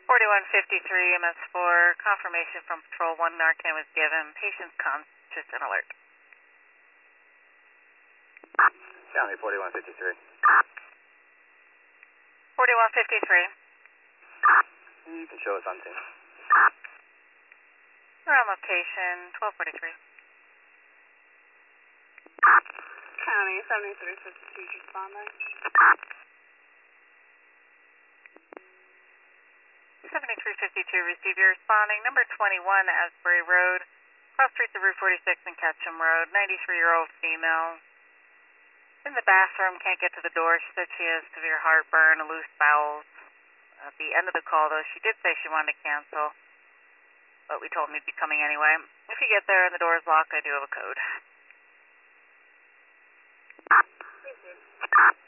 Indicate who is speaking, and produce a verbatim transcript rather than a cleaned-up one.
Speaker 1: forty-one fifty-three, M S four, confirmation from Patrol one, Narcan was given, patient's conscious and alert.
Speaker 2: County forty-one fifty-three.
Speaker 1: forty-one fifty-three.
Speaker 2: You can show us on scene.
Speaker 1: We're on location, twelve forty-three.
Speaker 3: County seventy-three fifty-two, responding.
Speaker 1: seventy-three fifty-two, receive your responding. Number twenty-one, Asbury Road, cross streets of Route forty-six and Ketchum Road, ninety-three-year-old female. In the bathroom, can't get to the door. She said she has severe heartburn, loose bowels. At the end of the call, though, she did say she wanted to cancel, but we told them we'd be coming anyway. If you get there and the door is locked, I do have a code.
Speaker 3: Thank you.